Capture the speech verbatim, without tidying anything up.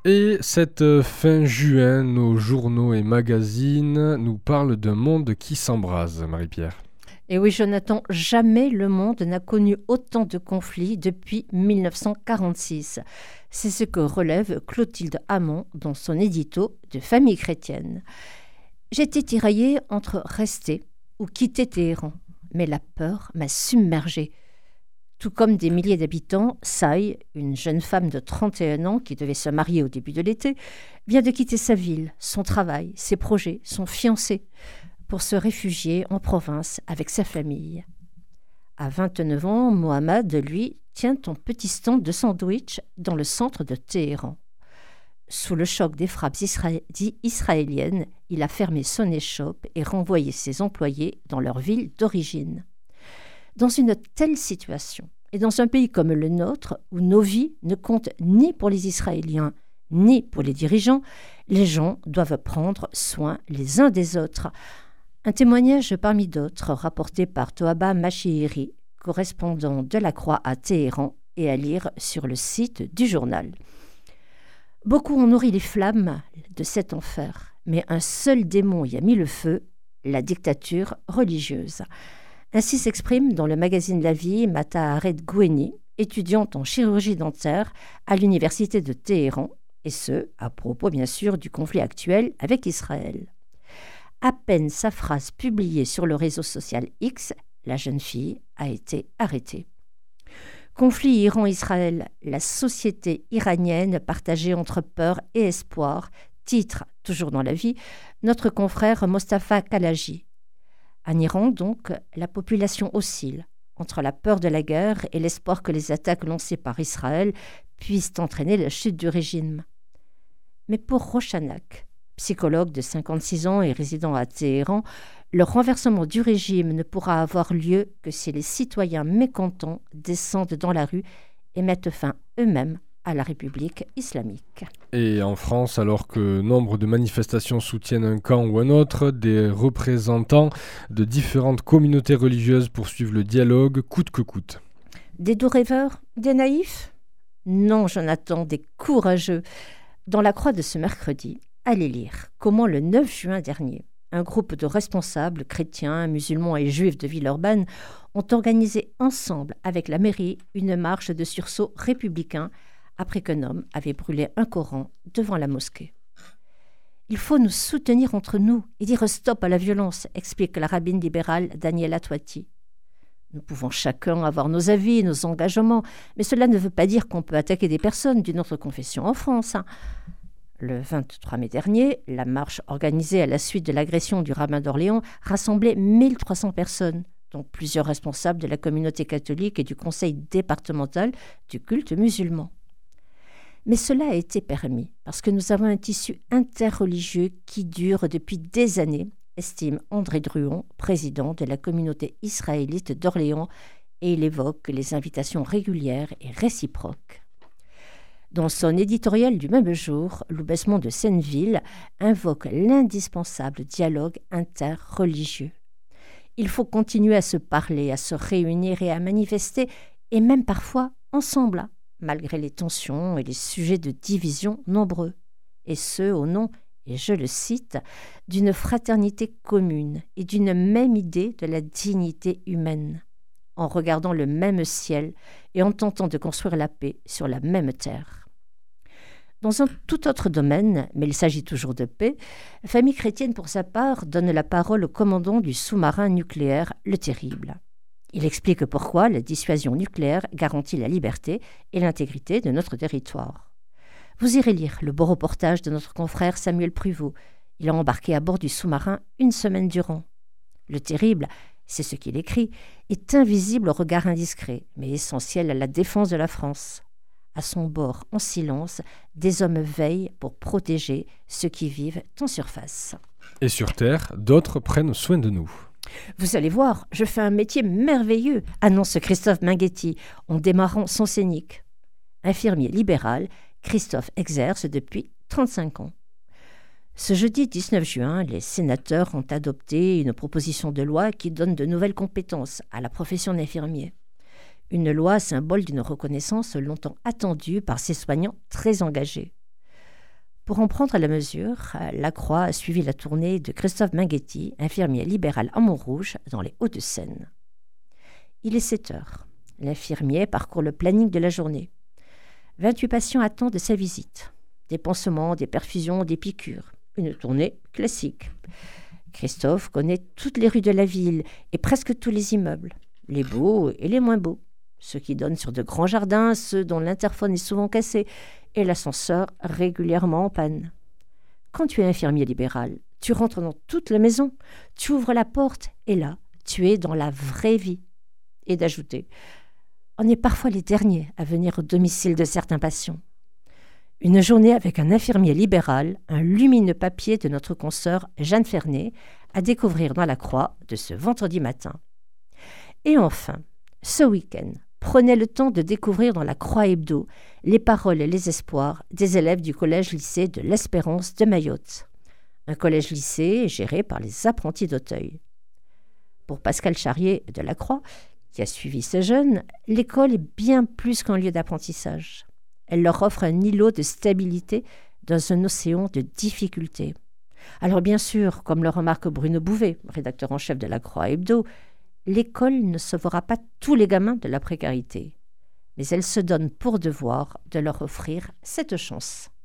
Et cette euh, fin juin, nos journaux et magazines nous parlent d'un monde qui s'embrase, Marie-Pierre. Et oui, Jonathan, jamais le monde n'a connu autant de conflits depuis mille neuf cent quarante-six. C'est ce que relève Clotilde Hamon dans son édito de Famille chrétienne. J'étais tiraillée entre rester ou quitter Téhéran, mais la peur m'a submergée. Tout comme des milliers d'habitants, Saï, une jeune femme de trente et un ans qui devait se marier au début de l'été, vient de quitter sa ville, son travail, ses projets, son fiancé, pour se réfugier en province avec sa famille. À vingt-neuf ans, Mohamed, lui, tient un petit stand de sandwich dans le centre de Téhéran. Sous le choc des frappes isra- israéliennes, il a fermé son échoppe et renvoyé ses employés dans leur ville d'origine. Dans une telle situation, et dans un pays comme le nôtre, où nos vies ne comptent ni pour les Israéliens, ni pour les dirigeants, les gens doivent prendre soin les uns des autres. Un témoignage parmi d'autres rapporté par Toaba Machihiri, correspondant de la Croix à Téhéran, et à lire sur le site du journal. Beaucoup ont nourri les flammes de cet enfer, mais un seul démon y a mis le feu, la dictature religieuse. Ainsi s'exprime dans le magazine La Vie Mata Hared Goueni, étudiante en chirurgie dentaire à l'université de Téhéran, et ce, à propos bien sûr du conflit actuel avec Israël. À peine sa phrase publiée sur le réseau social X, la jeune fille a été arrêtée. Conflit Iran-Israël, la société iranienne partagée entre peur et espoir, titre, toujours dans La Vie, notre confrère Mostafa Kalaji. En Iran, donc, la population oscille entre la peur de la guerre et l'espoir que les attaques lancées par Israël puissent entraîner la chute du régime. Mais pour Rochanak, psychologue de cinquante-six ans et résident à Téhéran, le renversement du régime ne pourra avoir lieu que si les citoyens mécontents descendent dans la rue et mettent fin eux-mêmes à la République islamique. Et en France, alors que nombre de manifestations soutiennent un camp ou un autre, des représentants de différentes communautés religieuses poursuivent le dialogue coûte que coûte. Des doux rêveurs, des naïfs ? Non, Jonathan, des courageux. Dans la Croix de ce mercredi, allez lire comment le neuf juin dernier, un groupe de responsables chrétiens, musulmans et juifs de Villeurbanne ont organisé ensemble avec la mairie une marche de sursaut républicain après qu'un homme avait brûlé un Coran devant la mosquée. « Il faut nous soutenir entre nous et dire stop à la violence », explique la rabbine libérale Daniela Twati. Nous pouvons chacun avoir nos avis, nos engagements, mais cela ne veut pas dire qu'on peut attaquer des personnes d'une autre confession en France. Le vingt-trois mai dernier, la marche organisée à la suite de l'agression du rabbin d'Orléans rassemblait mille trois cents personnes, dont plusieurs responsables de la communauté catholique et du conseil départemental du culte musulman. Mais cela a été permis parce que nous avons un tissu interreligieux qui dure depuis des années, estime André Druon, président de la communauté israélite d'Orléans, et il évoque les invitations régulières et réciproques. Dans son éditorial du même jour, l'Abaissement de Senneville invoque l'indispensable dialogue interreligieux. Il faut continuer à se parler, à se réunir et à manifester, et même parfois ensemble, malgré les tensions et les sujets de division nombreux, et ce au nom, et je le cite, d'une fraternité commune et d'une même idée de la dignité humaine, en regardant le même ciel et en tentant de construire la paix sur la même terre. Dans un tout autre domaine, mais il s'agit toujours de paix, Famille chrétienne pour sa part donne la parole au commandant du sous-marin nucléaire Le Terrible. Il explique pourquoi la dissuasion nucléaire garantit la liberté et l'intégrité de notre territoire. Vous irez lire le beau reportage de notre confrère Samuel Pruvot. Il a embarqué à bord du sous-marin une semaine durant. Le Terrible, c'est ce qu'il écrit, est invisible au regard indiscret, mais essentiel à la défense de la France. À son bord, en silence, des hommes veillent pour protéger ceux qui vivent en surface. Et sur Terre, d'autres prennent soin de nous. Vous allez voir, je fais un métier merveilleux, annonce Christophe Minghetti en démarrant son scénique. Infirmier libéral, Christophe exerce depuis trente-cinq ans. Ce jeudi dix-neuf juin, les sénateurs ont adopté une proposition de loi qui donne de nouvelles compétences à la profession d'infirmier. Une loi symbole d'une reconnaissance longtemps attendue par ces soignants très engagés. Pour en prendre la mesure, la Croix a suivi la tournée de Christophe Minghetti, infirmier libéral à Montrouge, dans les Hauts-de-Seine. Il est sept heures. L'infirmier parcourt le planning de la journée. vingt-huit patients attendent de sa visite. Des pansements, des perfusions, des piqûres. Une tournée classique. Christophe connaît toutes les rues de la ville et presque tous les immeubles, les beaux et les moins beaux, ceux qui donnent sur de grands jardins, ceux dont l'interphone est souvent cassé et l'ascenseur régulièrement en panne. Quand tu es infirmier libéral, tu rentres dans toute la maison, tu ouvres la porte et là, tu es dans la vraie vie. Et d'ajouter, on est parfois les derniers à venir au domicile de certains patients. Une journée avec un infirmier libéral, un lumineux papier de notre consoeur Jeanne Fernet à découvrir dans la Croix de ce vendredi matin. Et enfin, ce week-end, prenez le temps de découvrir dans la Croix Hebdo les paroles et les espoirs des élèves du collège-lycée de l'Espérance de Mayotte, un collège-lycée géré par les apprentis d'Auteuil. Pour Pascal Charrier de la Croix, qui a suivi ces jeunes, l'école est bien plus qu'un lieu d'apprentissage. Elle leur offre un îlot de stabilité dans un océan de difficultés. Alors bien sûr, comme le remarque Bruno Bouvet, rédacteur en chef de la Croix Hebdo, l'école ne sauvera pas tous les gamins de la précarité, mais elle se donne pour devoir de leur offrir cette chance.